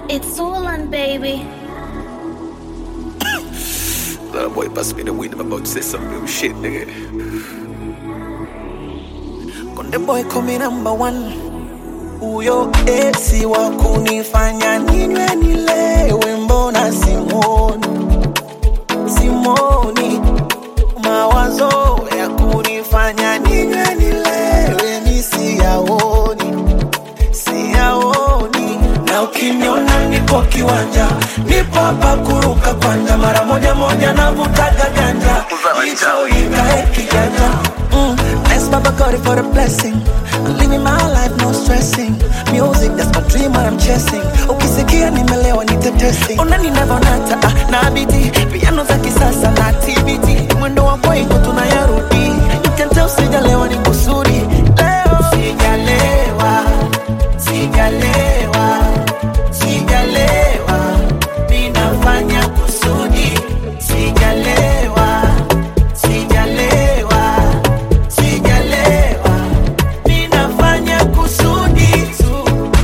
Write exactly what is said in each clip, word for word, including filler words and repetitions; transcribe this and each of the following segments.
It's all on, baby. That boy pass me the weed. I'm about to say some new shit, nigga. Konde boy come number one. Uyo esi wa kunifanya ninywe nilewe, mbona simoni Simoni. Mawazo ya kunifanya ninywe nilewe mi siyaoni, siyaoni. Na ukiniona nipo kiwanja, nipo hapa kuruka kwanja, mara moja moja navutaga ganja, hicho ikae kijanja. Mm, thanks Baba God for the blessing. I'm living my life, no stressing. Music, that's my dream, what I'm chasing. Ukisikia nimelewa nitetesi. Unani navonata, ah, na biti. Piano za kisasa na T V T. Mwendo wa kweiko tunayarudi. You can tell sijalewa ni kusudi. Leo sijalewa, sijalewa, sijalewa. Minafanya kusudi. Sijalewa, sijalewa, sijalewa. Minafanya kusudi tu.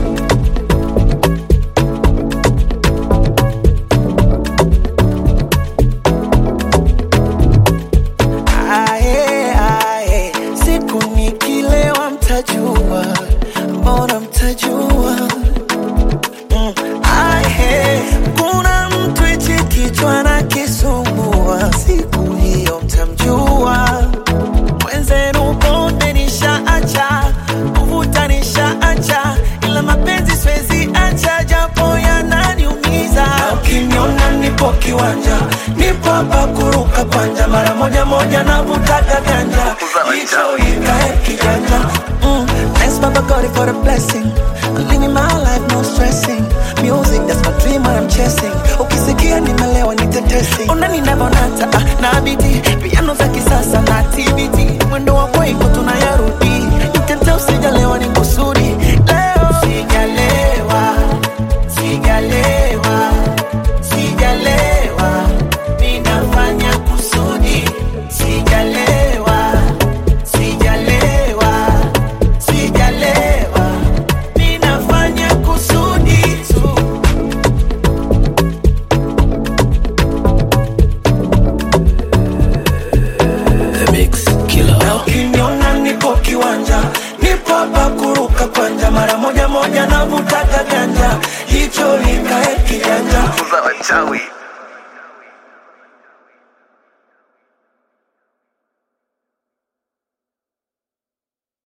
Ae, ae, siku nikilewa mtajua, mbona mtajua. Mm, ae, kuna mtu hichi kichwa na kisumbua, siku hiyo mtamjua. Mwenzenu pombe nishaacha, kuvuta nishaacha, ila mapenzi siwezi acha, japo yananiumiza. Na ukiniona nipo kiwanja, nipo hapa kuruka kwanja, mara moja moja navutaga ganja, hicho ikae kijanja. Mm, thanks Baba God for the blessing. I'm living my life, no stressing. Music, that's my dream, what I'm chasing. Ukisikia nimelewa nitetesi. Unani navonata, ah, na biti. Piano za kisasa na T V T. Mwendo wa kweiko tunayarudi. You can tell sijalewa ni kusudi. Leo sijalewa, sijalewa, sijalewa. Minafanya kusudi. Sijalewa, sijalewa, sijalewa. Minafanya kusudi tu. The Mix Killer. Na ukiniona nipo kiwanja, nipo hapa kuruka kwanja, mara moja moja navutaga ganja, hicho ikae kijanja. Uza wachawi.